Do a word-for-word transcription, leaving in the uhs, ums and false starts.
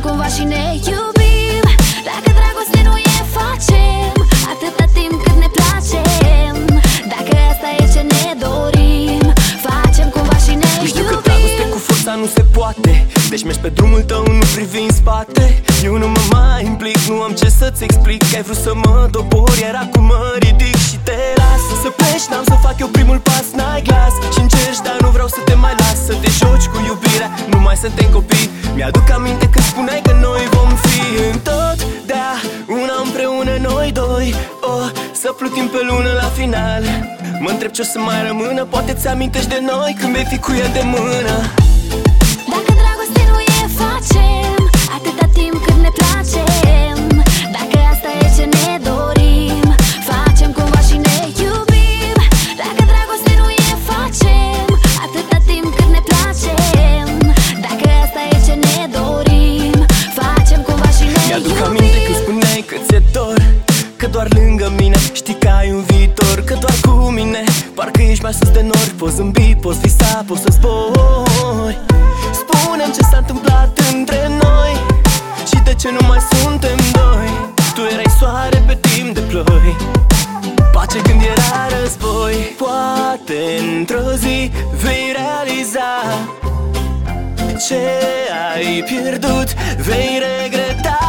cumva și ne iubim. Dacă dragoste nu e, facem atâta timp cât ne placem. Dacă asta e ce ne dorim, facem cumva și ne iubim. Știu că dragoste cu forța nu se poate, deci mergi pe drumul tău, nu privi în spate. Eu nu mă mai implic, nu am ce să-ți explic. Că ai vrut să mă dobori, iar acum mă ridic și te las. Să pleci, n-am să fac eu primul pas, n-ai glas și încerci, dar nu vreau să te mai las. Să te joci cu iubirea, nu mai suntem copii. Mi-aduc aminte când spuneai că noi vom fi întotdeauna împreună noi doi. Oh, să plutim pe lună la final. Mă întreb ce o să mai rămână, poate ți amintești de noi când vei fi cu el de mână. Dacă dragoste nu e, facem atâta timp cât ne placem. Dacă asta e ce ne dorim, facem cumva și ne iubim. Dacă dragoste nu e, facem atâta timp cât ne placem. Dacă asta e ce ne dorim, facem cumva și ne Mi-aduc iubim. aminte când spuneai că ți-e dor, că doar lângă mine știi că ai un viitor. Că doar cu mine parcă ești mai sus de nori. Poți zâmbi, poți visa, poți să zbori. Spune-mi ce s-a întâmplat între noi și de ce nu mai suntem doi. Tu erai soare pe timp de ploi, pace când era război. Poate într-o zi vei realiza ce ai pierdut, vei regreta.